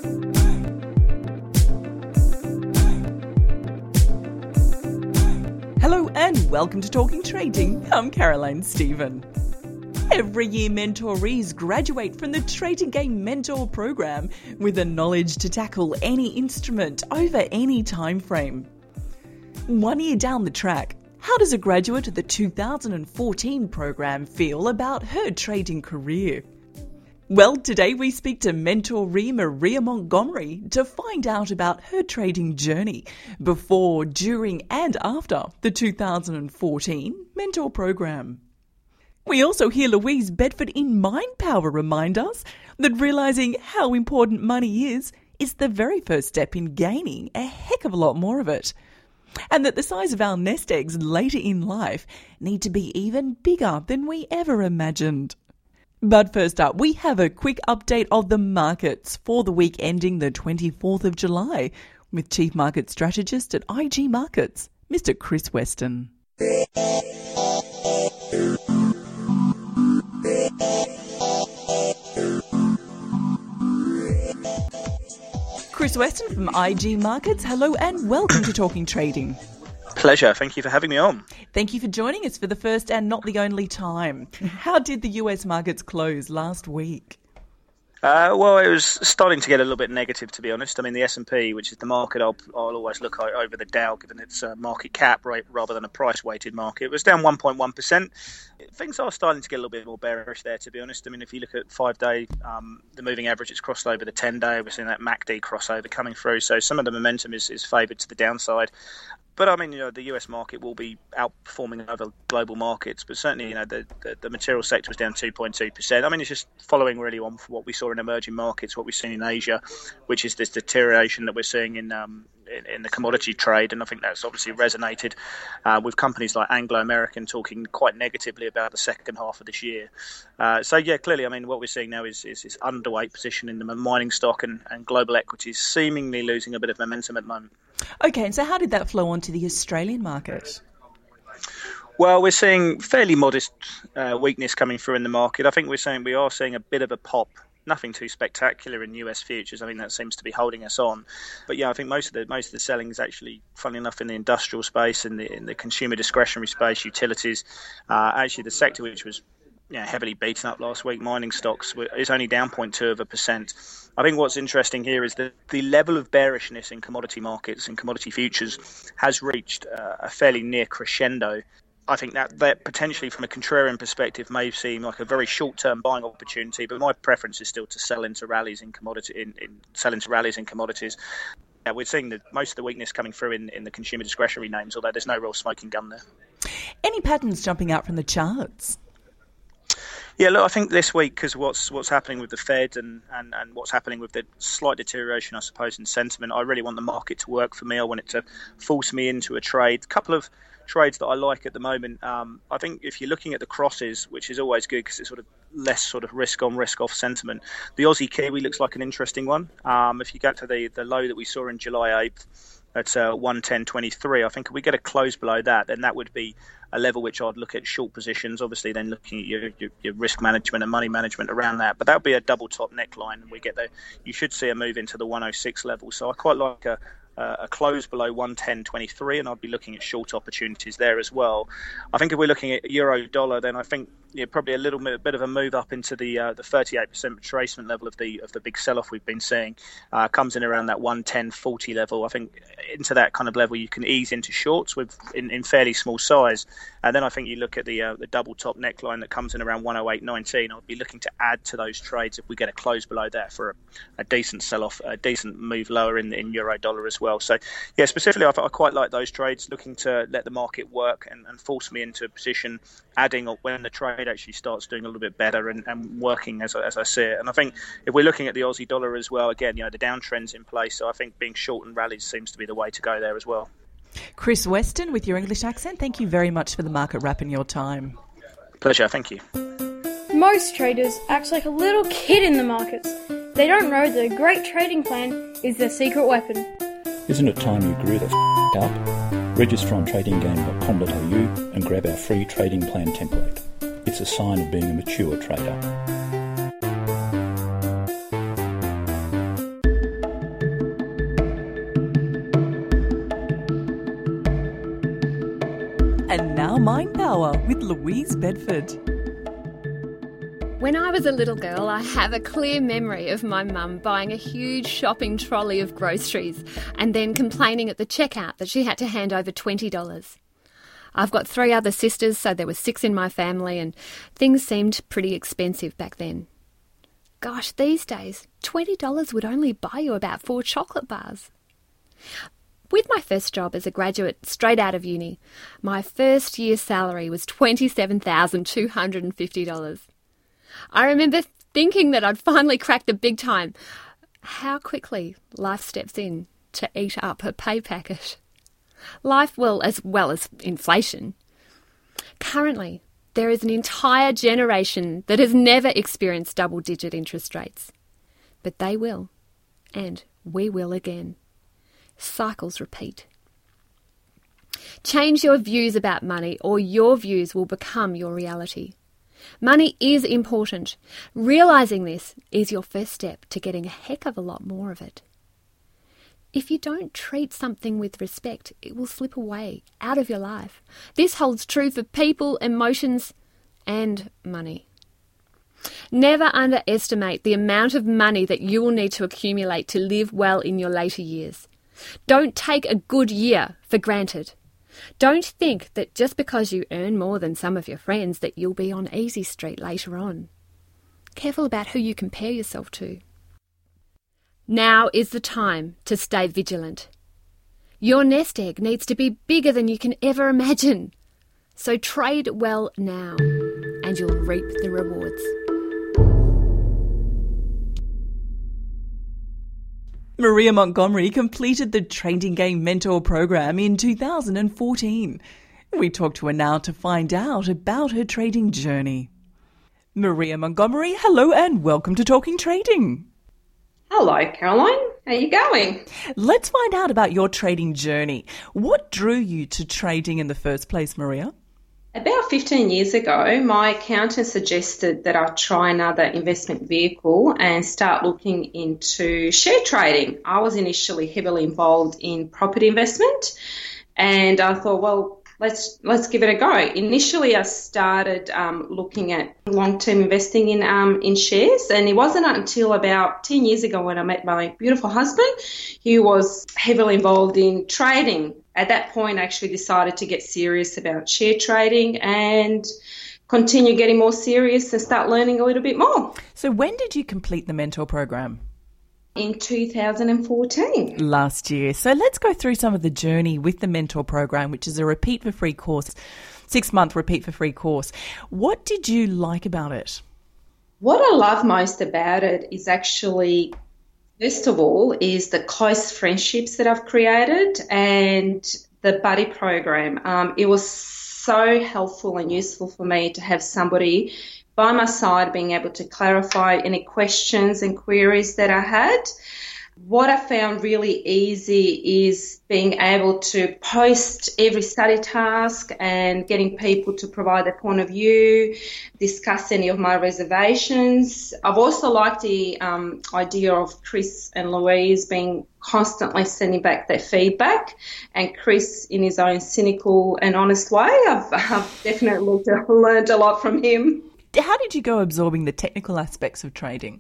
Hello and welcome to Talking Trading. I'm Caroline Stephen. Every year mentorees graduate from the Trading Game Mentor program with the knowledge to tackle any instrument over any time frame. 1 year down the track, how does a graduate of the 2014 program feel about her trading career? Well, today we speak to mentoree Maria Montgomery to find out about her trading journey before, during and after the 2014 mentor program. We also hear Louise Bedford in Mind Power remind us that realising how important money is the very first step in gaining a heck of a lot more of it. And that the size of our nest eggs later in life need to be even bigger than we ever imagined. But first up, we have a quick update of the markets for the week ending the 24th of July with Chief Market Strategist at IG Markets, Mr. Chris Weston. Chris Weston from IG Markets, hello and welcome to Talking Trading. Pleasure. Thank you for having me on. Thank you for joining us for the first and not the only time. How did the US markets close last week? Well, it was starting to get a little bit negative, to be honest. I mean, the S&P, which is the market I'll always look over the Dow, given its market cap rate rather than a price-weighted market, was down 1.1%. Things are starting to get a little bit more bearish there, to be honest. I mean, if you look at 5-day, the moving average, it's crossed over the 10-day. We're seeing that MACD crossover coming through. So some of the momentum is favoured to the downside. But I mean, the US market will be outperforming other global markets. But certainly, the material sector was down 2.2%. I mean, it's just following really on from what we saw in emerging markets, what we've seen in Asia, which is this deterioration that we're seeing in the commodity trade. And I think that's obviously resonated with companies like Anglo American talking quite negatively about the second half of this year. So yeah, clearly, I mean, what we're seeing now is this underweight position in the mining stock and global equities seemingly losing a bit of momentum at the moment. Okay, and so how did that flow onto the Australian market? Well, we're seeing fairly modest weakness coming through in the market. I think we are seeing a bit of a pop. Nothing too spectacular in US futures. I think that seems to be holding us on. But yeah, I think most of the selling is actually, funnily enough, in the industrial space, in the consumer discretionary space, utilities. Actually, the sector which was heavily beaten up last week, mining stocks, is only down 0.2%. I think what's interesting here is that the level of bearishness in commodity markets and commodity futures has reached a fairly near crescendo. I think that potentially from a contrarian perspective may seem like a very short-term buying opportunity, but my preference is still to sell into rallies in commodities. Yeah, we're seeing most of the weakness coming through in the consumer discretionary names, although there's no real smoking gun there. Any patterns jumping out from the charts? Yeah, look, I think this week, because what's happening with the Fed and what's happening with the slight deterioration, I suppose, in sentiment, I really want the market to work for me. I want it to force me into a trade. A couple of trades that I like at the moment. I think if you're looking at the crosses, which is always good because it's sort of less sort of risk on, risk off sentiment, the Aussie Kiwi looks like an interesting one. If you go to the low that we saw in July 8th, at 110.23. I think if we get a close below that, then that would be a level which I'd look at short positions, obviously then looking at your risk management and money management around that. But that would be a double top neckline, and we get there. You should see a move into the 106 level. So I quite like a close below 110.23, and I'd be looking at short opportunities there as well. I think if we're looking at euro dollar, then I think probably a little bit of a move up into the 38% retracement level of the big sell-off we've been seeing comes in around that 110.40 level. I think into that kind of level you can ease into shorts in fairly small size, and then I think you look at the double top neckline that comes in around 108.19. I'd be looking to add to those trades if we get a close below that for a decent sell-off, a decent move lower in euro dollar as well. So yeah, specifically I quite like those trades, looking to let the market work and force me into a position, adding when the trade actually starts doing a little bit better and working as I see it. And I think if we're looking at the Aussie dollar as well, again, the downtrend's in place, so I think being short and rallies seems to be the way to go there as well. Chris Weston with your English accent, thank you very much for the market wrap and your time. Pleasure, thank you. Most traders act like a little kid in the markets. They don't know that a great trading plan is their secret weapon. Isn't it time you grew the up? Register on tradinggame.com.au and grab our free trading plan template. It's a sign of being a mature trader. Our Mind Power with Louise Bedford. When I was a little girl, I have a clear memory of my mum buying a huge shopping trolley of groceries and then complaining at the checkout that she had to hand over $20. I've got 3 other sisters, so there were 6 in my family, and things seemed pretty expensive back then. Gosh, these days, $20 would only buy you about 4 chocolate bars. With my first job as a graduate straight out of uni, my first year's salary was $27,250. I remember thinking that I'd finally cracked the big time. How quickly life steps in to eat up a pay packet. Life will, as well as inflation. Currently, there is an entire generation that has never experienced double-digit interest rates. But they will, and we will again. Cycles repeat. Change your views about money, or your views will become your reality. Money is important. Realising this is your first step to getting a heck of a lot more of it. If you don't treat something with respect, it will slip away out of your life. This holds true for people, emotions, and money. Never underestimate the amount of money that you will need to accumulate to live well in your later years. Don't take a good year for granted. Don't think that just because you earn more than some of your friends that you'll be on easy street later on. Careful about who you compare yourself to. Now is the time to stay vigilant. Your nest egg needs to be bigger than you can ever imagine. So trade well now, and you'll reap the rewards. Maria Montgomery completed the Trading Game Mentor program in 2014. We talked to her now to find out about her trading journey. Maria Montgomery, hello and welcome to Talking Trading. Hello, Caroline. How are you going? Let's find out about your trading journey. What drew you to trading in the first place, Maria? About 15 years ago, my accountant suggested that I try another investment vehicle and start looking into share trading. I was initially heavily involved in property investment, and I thought, well, let's give it a go. Initially, I started looking at long-term investing in shares, and it wasn't until about 10 years ago when I met my beautiful husband. He was heavily involved in trading. At that point, I actually decided to get serious about share trading and continue getting more serious and start learning a little bit more. So when did you complete the mentor program? In 2014. Last year. So let's go through some of the journey with the mentor program, which is a repeat for free course, 6-month repeat for free course. What did you like about it? What I love most about it is actually, first of all, is the close friendships that I've created and the buddy program. It was so helpful and useful for me to have somebody by my side being able to clarify any questions and queries that I had. What I found really easy is being able to post every study task and getting people to provide their point of view, discuss any of my reservations. I've also liked the idea of Chris and Louise being constantly sending back their feedback, and Chris in his own cynical and honest way. I've definitely learned a lot from him. How did you go absorbing the technical aspects of trading?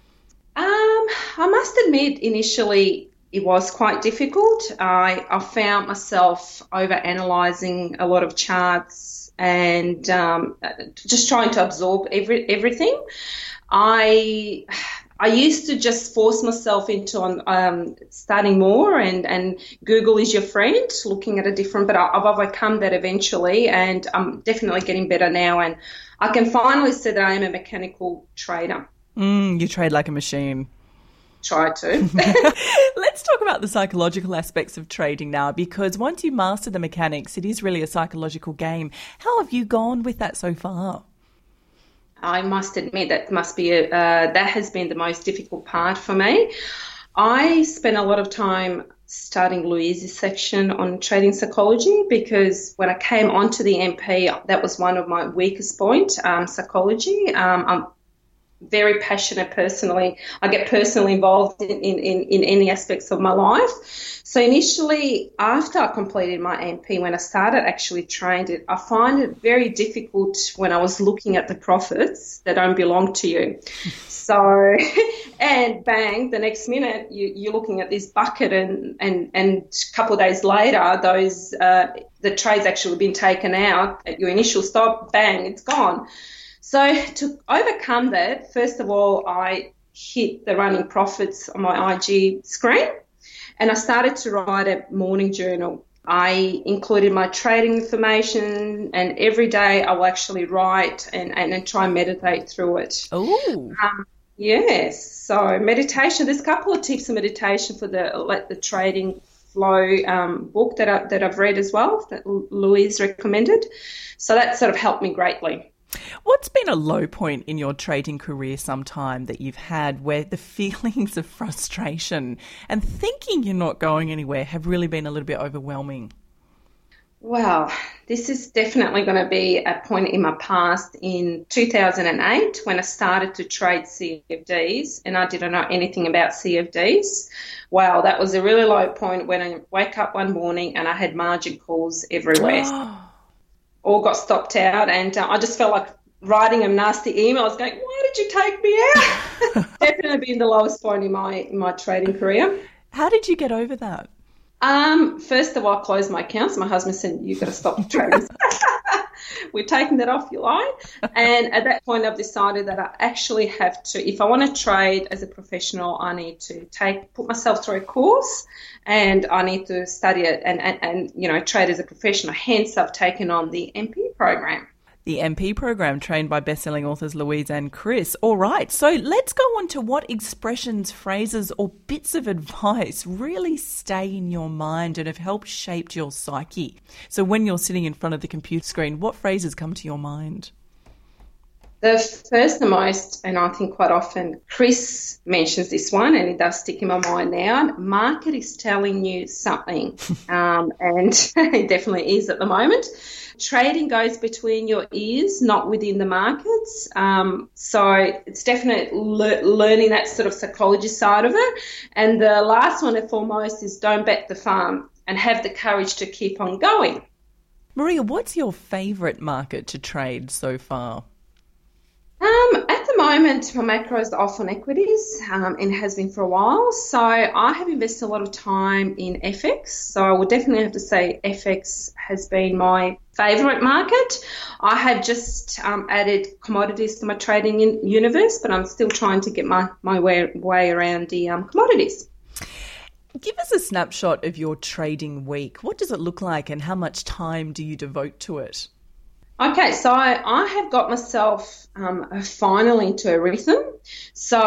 I must admit, initially it was quite difficult. I found myself over-analysing a lot of charts and just trying to absorb everything. I used to just force myself into studying more, and Google is your friend, looking at a different, but I've overcome that eventually, and I'm definitely getting better now, and I can finally say that I am a mechanical trader. You trade like a machine. Try to. Let's talk about the psychological aspects of trading now, because once you master the mechanics, it is really a psychological game. How have you gone with that so far? I must admit that that has been the most difficult part for me. I spent a lot of time studying Louise's section on trading psychology, because when I came onto the MP, that was one of my weakest points, psychology. I'm very passionate personally. I get personally involved in any aspects of my life. So initially, after I completed my MP, when I started actually trained it, I find it very difficult when I was looking at the profits that don't belong to you. So, and bang, the next minute you're looking at this bucket and a couple of days later, those the trade's actually been taken out at your initial stop, bang, it's gone. So to overcome that, first of all, I hit the running profits on my IG screen and I started to write a morning journal. I included my trading information and every day I will actually write and try and meditate through it. Oh. Yes. So meditation, there's a couple of tips of meditation for the Trading Flow book that I've read as well, that Louise recommended. So that sort of helped me greatly. What's been a low point in your trading career sometime that you've had where the feelings of frustration and thinking you're not going anywhere have really been a little bit overwhelming? Well, this is definitely going to be a point in my past in 2008 when I started to trade CFDs and I didn't know anything about CFDs. Wow, that was a really low point when I wake up one morning and I had margin calls everywhere. All got stopped out and I just felt like writing a nasty email. I was going, why did you take me out? Definitely been the lowest point in my trading career. How did you get over that? First of all, I closed my accounts. My husband said, you've got to stop trading. We're taking that off your line. And at that point, I've decided that I actually have to, if I want to trade as a professional, I need to put myself through a course and I need to study it and trade as a professional. Hence, I've taken on the MP program. The MP program, trained by best-selling authors Louise and Chris. All right, so let's go on to what expressions, phrases or bits of advice really stay in your mind and have helped shape your psyche. So when you're sitting in front of the computer screen, what phrases come to your mind? The first and most, and I think quite often, Chris mentions this one and it does stick in my mind now, market is telling you something, and it definitely is at the moment. Trading goes between your ears, not within the markets. So it's definitely learning that sort of psychology side of it. And the last one and foremost is don't bet the farm and have the courage to keep on going. Maria, what's your favourite market to trade so far? At the moment, my macro is off on equities and has been for a while. So I have invested a lot of time in FX. So I would definitely have to say FX has been my favourite market. I have just added commodities to my trading universe, but I'm still trying to get my way around the commodities. Give us a snapshot of your trading week. What does it look like and how much time do you devote to it? Okay, so I have got myself finally into a rhythm. So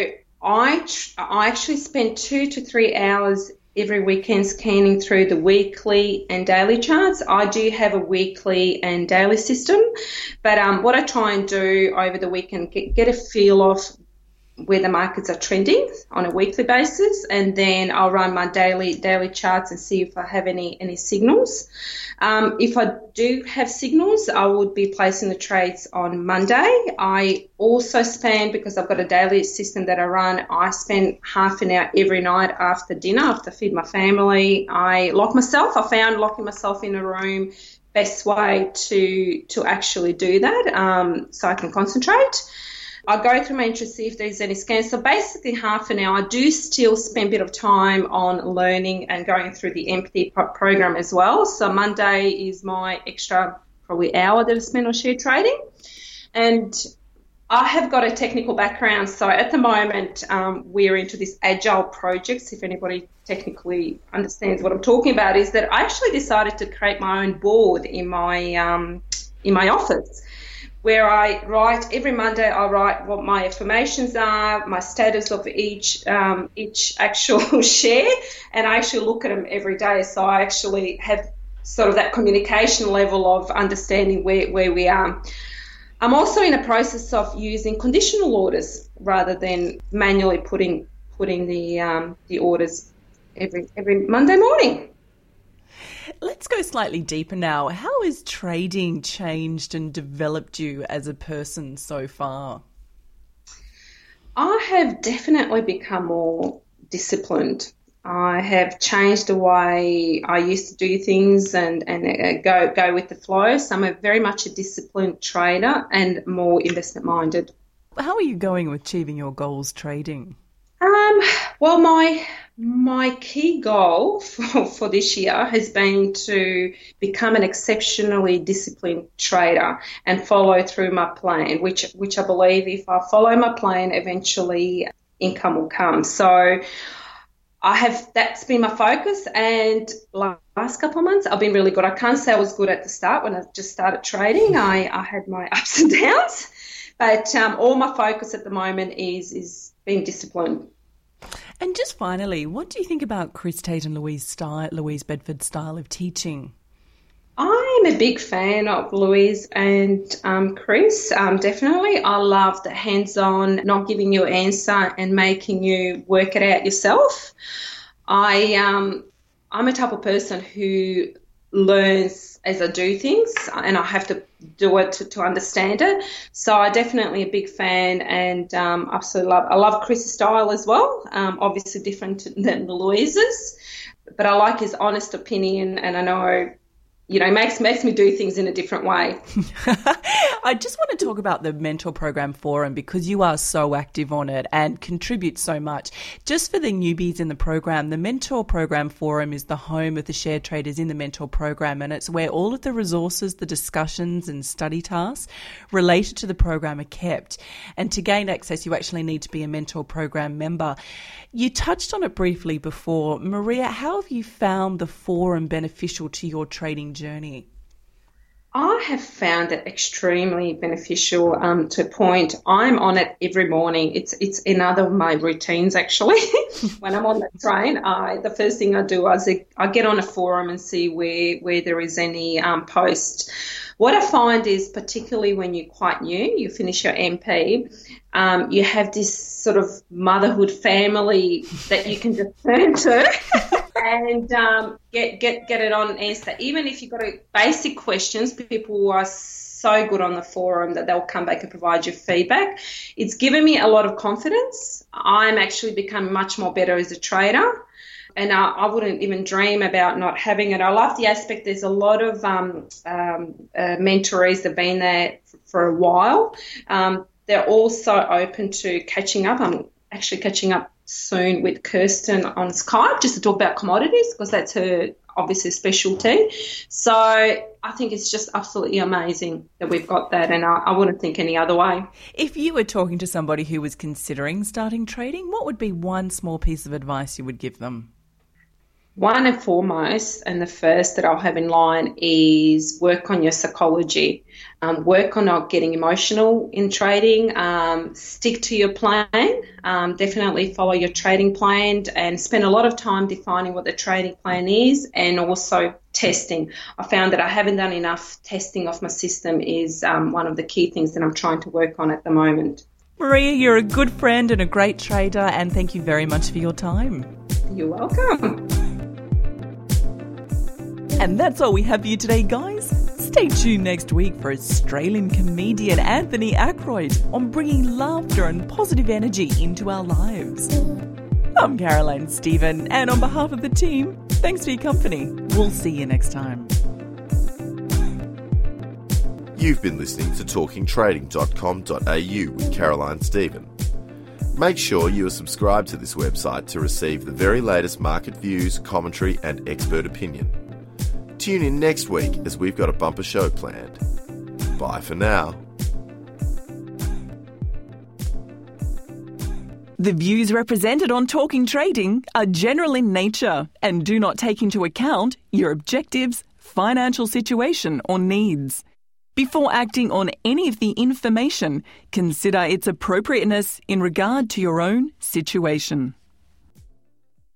I actually spend 2 to 3 hours every weekend scanning through the weekly and daily charts. I do have a weekly and daily system, but what I try and do over the weekend, get a feel of where the markets are trending on a weekly basis, and then I'll run my daily charts and see if I have any signals. If I do have signals, I would be placing the trades on Monday. I also spend, because I've got a daily system that I run, I spend half an hour every night after dinner, after I feed my family. I lock myself. I found locking myself in a room best way to actually do that, so I can concentrate. I go through my interest, see if there's any scans. So basically half an hour. I do still spend a bit of time on learning and going through the MP program as well. So Monday is my extra probably hour that I spend on share trading. And I have got a technical background. So at the moment, we're into this agile projects. If anybody technically understands what I'm talking about, is that I actually decided to create my own board in my office, where I write every Monday. I write what my affirmations are, my status of each actual share, and I actually look at them every day. So I actually have sort of that communication level of understanding where we are. I'm also in a process of using conditional orders rather than manually putting the orders every Monday morning. Let's go slightly deeper now. How has trading changed and developed you as a person so far? I have definitely become more disciplined. I have changed the way I used to do things and go with the flow. So I'm very much a disciplined trader and more investment minded. How are you going with achieving your goals trading? Well, my key goal for this year has been to become an exceptionally disciplined trader and follow through my plan, which I believe if I follow my plan, eventually income will come. So that's been my focus, and last couple of months I've been really good. I can't say I was good at the start when I just started trading. I had my ups and downs, but all my focus at the moment is being disciplined. And just finally, what do you think about Chris Tate and Louise Bedford's style of teaching? I'm a big fan of Louise and Chris, definitely. I love the hands-on, not giving you an answer and making you work it out yourself. I'm a type of person who learns as I do things, and I have to do it to understand it. So I'm definitely a big fan, and absolutely I love Chris' style as well. Obviously different than Louise's, but I like his honest opinion, and I know, makes me do things in a different way. I just want to talk about the Mentor Program Forum because you are so active on it and contribute so much. Just for the newbies in the program, the Mentor Program Forum is the home of the shared traders in the Mentor Program, and it's where all of the resources, the discussions and study tasks related to the program are kept. And to gain access, you actually need to be a Mentor Program member. You touched on it briefly before. Maria, how have you found the forum beneficial to your trading journey? I have found it extremely beneficial to a point. I'm on it every morning. It's another of my routines, actually. When I'm on the train, the first thing I do is I get on a forum and see where there is any post. What I find is, particularly when you're quite new, you finish your MP, you have this sort of motherhood family that you can just turn to and get it on answer. Even if you've got basic questions, people are so good on the forum that they'll come back and provide you feedback. It's given me a lot of confidence. I'm actually becoming much more better as a trader. And I wouldn't even dream about not having it. I love the aspect. There's a lot of mentorees that have been there for a while. They're also open to catching up. I'm actually catching up soon with Kirsten on Skype just to talk about commodities because that's her obviously specialty. So I think it's just absolutely amazing that we've got that, and I wouldn't think any other way. If you were talking to somebody who was considering starting trading, what would be one small piece of advice you would give them? One and foremost, and the first that I'll have in line, is work on your psychology. Work on not getting emotional in trading. Stick to your plan. Definitely follow your trading plan and spend a lot of time defining what the trading plan is, and also testing. I found that I haven't done enough testing of my system is one of the key things that I'm trying to work on at the moment. Maria, you're a good friend and a great trader, and thank you very much for your time. You're welcome. And that's all we have for you today, guys. Stay tuned next week for Australian comedian Anthony Ackroyd on bringing laughter and positive energy into our lives. I'm Caroline Stephen, and on behalf of the team, thanks for your company. We'll see you next time. You've been listening to talkingtrading.com.au with Caroline Stephen. Make sure you are subscribed to this website to receive the very latest market views, commentary and expert opinion. Tune in next week as we've got a bumper show planned. Bye for now. The views represented on Talking Trading are general in nature and do not take into account your objectives, financial situation or needs. Before acting on any of the information, consider its appropriateness in regard to your own situation.